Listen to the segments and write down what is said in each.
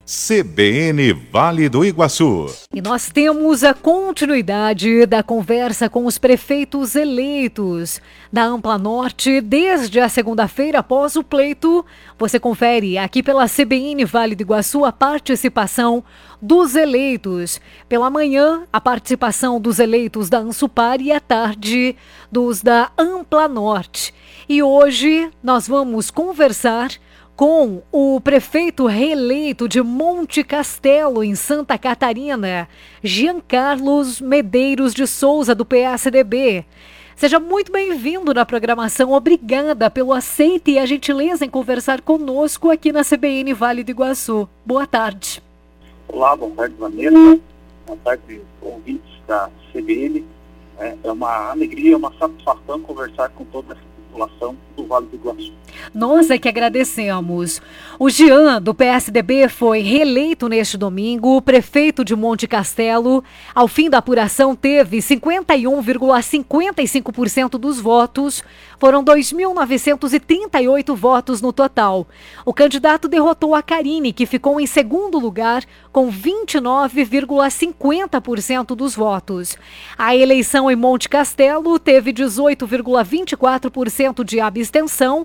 CBN Vale do Iguaçu. E nós temos a continuidade da conversa com os prefeitos eleitos da Ampla Norte desde a segunda-feira após o pleito. Você confere aqui pela CBN Vale do Iguaçu a participação dos eleitos. Pela manhã, a participação dos eleitos da Ansupar e à tarde dos da Ampla Norte. E hoje nós vamos conversar com o prefeito reeleito de Monte Castelo, em Santa Catarina, Jean Carlos Medeiros de Souza, do PSDB. Seja muito bem-vindo na programação. Obrigada pelo aceite e a gentileza em conversar conosco aqui na CBN Vale do Iguaçu. Boa tarde. Olá, boa tarde, Vanessa. Boa tarde, ouvintes da CBN. É uma alegria, uma satisfação conversar com toda essa população do Vale do Iguaçu. Nós é que agradecemos. O Jean, do PSDB, foi reeleito neste domingo, prefeito de Monte Castelo. Ao fim da apuração, teve 51,55% dos votos. Foram 2.938 votos no total. O candidato derrotou a Karine, que ficou em segundo lugar, com 29,50% dos votos. A eleição em Monte Castelo teve 18,24% de abstenção,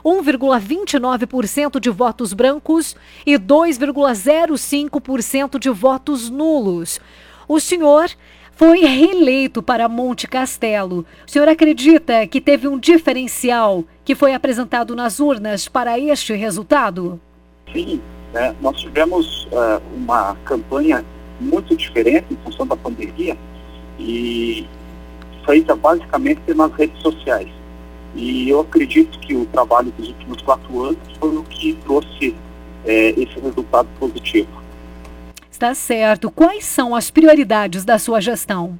1,29% de votos brancos e 2,05% de votos nulos. O senhor foi reeleito para Monte Castelo. O senhor acredita que teve um diferencial que foi apresentado nas urnas para este resultado? Sim, nós tivemos uma campanha muito diferente em função da pandemia e feita basicamente nas redes sociais. E eu acredito que o trabalho dos últimos 4 anos foi o que trouxe esse resultado positivo. Está certo. Quais são as prioridades da sua gestão?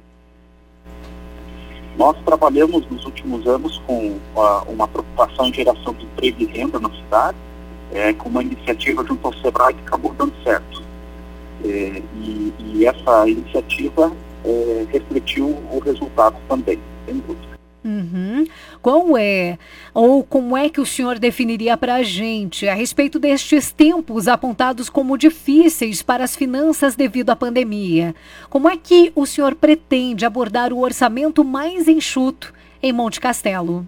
Nós trabalhamos nos últimos anos com uma preocupação em geração de emprego e renda na cidade, com uma iniciativa junto ao SEBRAE que acabou dando certo. E essa iniciativa refletiu o resultado também, sem dúvida. Uhum. Como é que o senhor definiria para a gente a respeito destes tempos apontados como difíceis para as finanças devido à pandemia? Como é que o senhor pretende abordar o orçamento mais enxuto em Monte Castelo?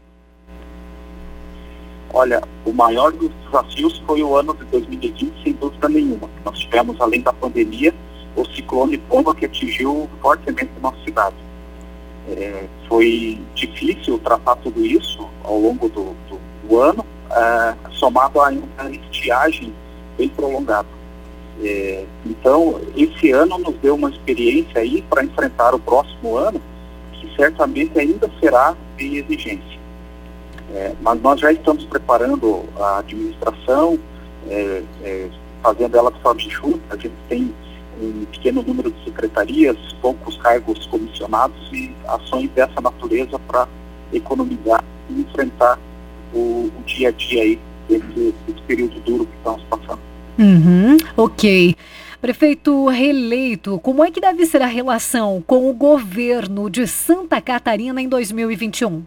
Olha, o maior dos desafios foi o ano de 2020, sem dúvida nenhuma. Nós tivemos, além da pandemia, o ciclone Pomba, que atingiu fortemente a nossa cidade. Foi difícil tratar tudo isso ao longo do ano, somado a uma estiagem bem prolongada. Então, esse ano nos deu uma experiência aí para enfrentar o próximo ano, que certamente ainda será de exigência. Mas nós já estamos preparando a administração, fazendo ela de forma enxuta. A gente tem um pequeno número de secretarias, poucos cargos comissionados e ações dessa natureza para economizar e enfrentar o dia a dia aí desse período duro que estamos passando. Ok. Prefeito reeleito, como é que deve ser a relação com o governo de Santa Catarina em 2021?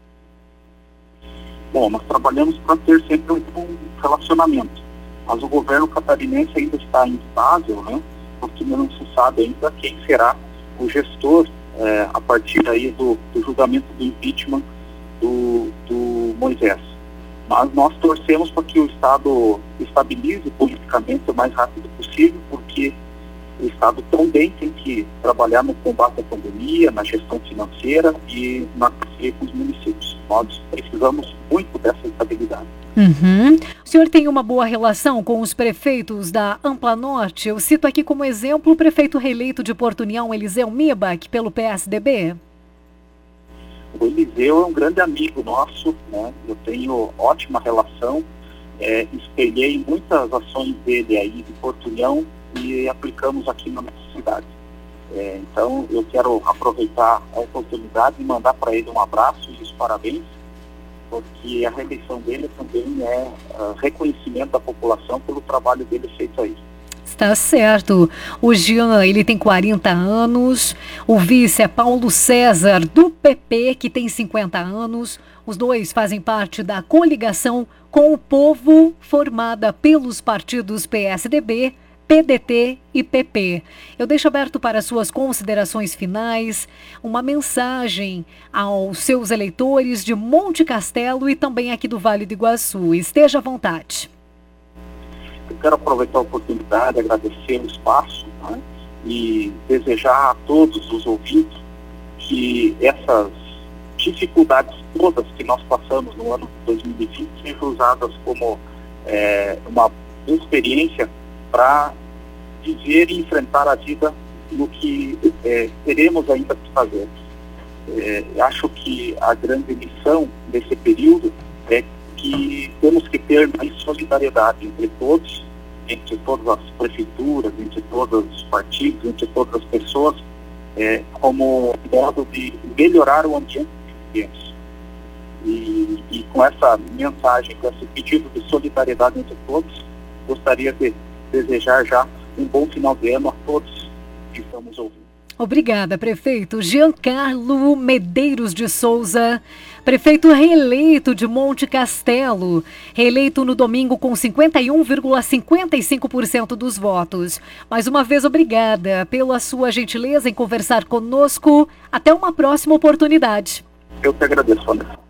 Bom, nós trabalhamos para ter sempre um bom relacionamento, mas o governo catarinense ainda está instável, né? Porque não se sabe ainda quem será o gestor a partir aí do julgamento do impeachment do Moisés. Mas nós torcemos para que o Estado estabilize politicamente o mais rápido possível, porque o Estado também tem que trabalhar no combate à pandemia, na gestão financeira e na parceria com os municípios. Nós precisamos muito dessa estabilidade. O senhor tem uma boa relação com os prefeitos da Ampla Norte? Eu cito aqui como exemplo o prefeito reeleito de Porto União, Eliseu Mibach, pelo PSDB. O Eliseu é um grande amigo nosso, né? Eu tenho ótima relação, espelhei muitas ações dele aí de Porto União e aplicamos aqui na nossa cidade. Então eu quero aproveitar a oportunidade e mandar para ele um abraço e os parabéns, porque a reeleição dele também é reconhecimento da população pelo trabalho dele feito aí. Está certo. O Jean, ele tem 40 anos, o vice é Paulo César, do PP, que tem 50 anos. Os dois fazem parte da coligação Com o Povo, formada pelos partidos PSDB, PDT e PP. Eu deixo aberto para suas considerações finais, uma mensagem aos seus eleitores de Monte Castelo e também aqui do Vale do Iguaçu. Esteja à vontade. Eu quero aproveitar a oportunidade, agradecer o espaço, né, e desejar a todos os ouvintes que essas dificuldades todas que nós passamos no ano de 2020 sejam usadas como uma experiência para viver e enfrentar a vida no que teremos ainda que fazer. Acho que a grande missão desse período é que temos que ter mais solidariedade entre todos, entre todas as prefeituras, entre todos os partidos, entre todas as pessoas, como modo de melhorar o ambiente que temos. E com essa mensagem, com esse pedido de solidariedade entre todos, gostaria de desejar já um bom final de ano a todos que estamos ouvindo. Obrigada, prefeito Giancarlo Medeiros de Souza, prefeito reeleito de Monte Castelo, reeleito no domingo com 51,55% dos votos. Mais uma vez, obrigada pela sua gentileza em conversar conosco. Até uma próxima oportunidade. Eu que agradeço, Ana.